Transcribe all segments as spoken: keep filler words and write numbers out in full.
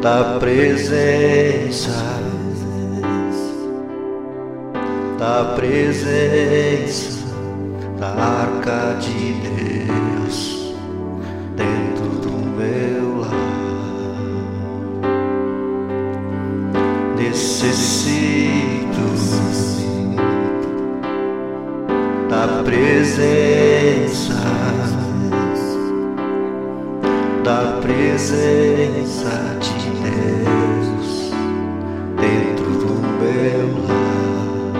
da presença, da presença da arca de Deus dentro do meu lar. Necessito da presença, da presença de Deus dentro do meu lar.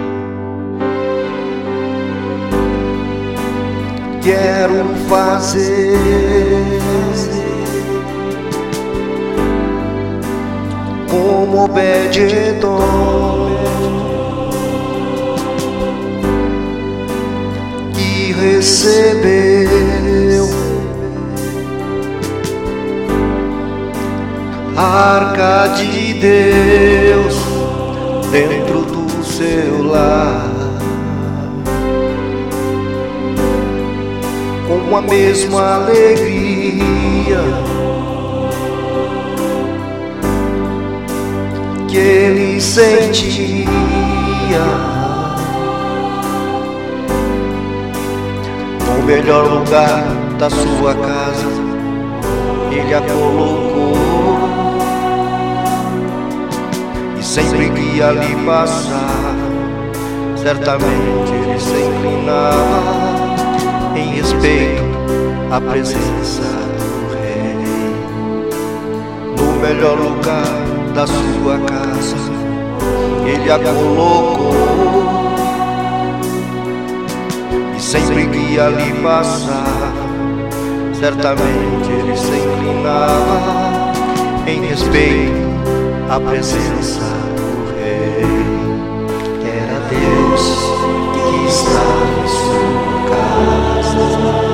Quero fazer como Obed-edom, que recebeu a arca de Deus dentro do seu lar, com a mesma alegria que ele sentia no melhor lugar da sua casa. Ele a colocou, e sempre que ali passar, certamente ele se inclinava em respeito à presença do Rei. No melhor lugar da sua casa, ele a colocou, e sempre que ali passar, certamente ele se inclinava em respeito à presença do Rei. Era Deus que estava em sua casa.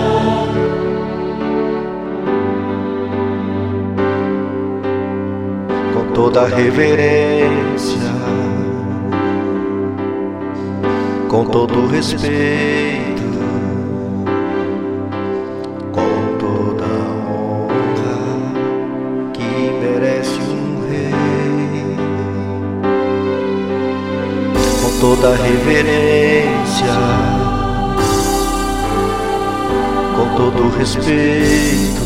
Com toda reverência, com todo respeito, com toda honra que merece um rei, com toda reverência, com todo respeito,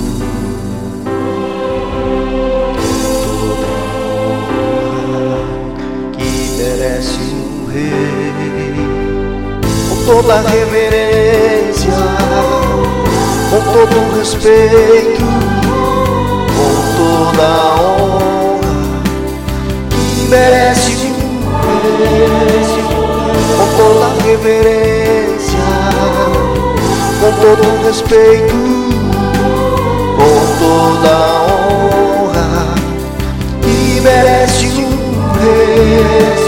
toda honra que merece um rei, com toda reverência, com todo respeito, com toda honra que merece um rei, com toda reverência, com todo respeito, com toda honra que merece um rei.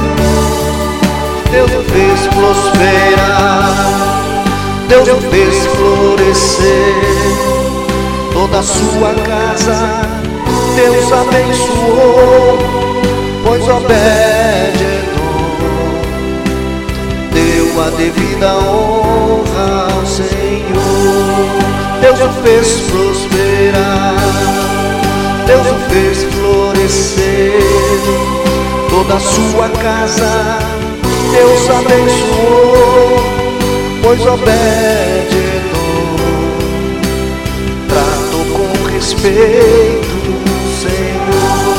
Deus o fez prosperar, Deus o fez florescer, toda a sua casa Deus abençoou, pois Obed-edom deu a devida honra ao Senhor. Deus o fez prosperar, Deus o fez florescer, toda a sua casa Deus abençoou, pois Obed-edom tratou com respeito o Senhor.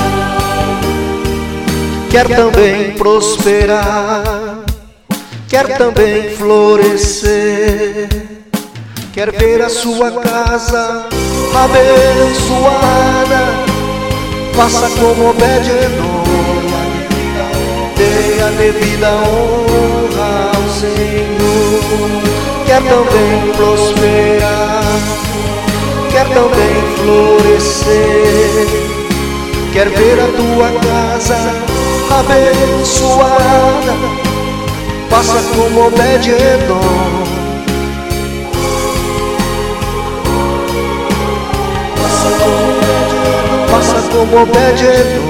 Quer também prosperar, quer também florescer, quer ver a sua casa abençoada, faça como Obed-edom, dê a devida honra ao Senhor. Quer também prosperar, quer também florescer, quer ver a tua casa abençoada, faça como Obed-edom, faça como Obed-edom, faça como Obed-edom,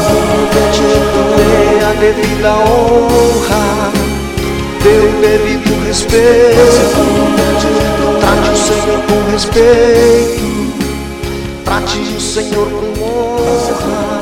dê a devida honra, dê o devido respeito, trate o Senhor com respeito, trate o Senhor com honra.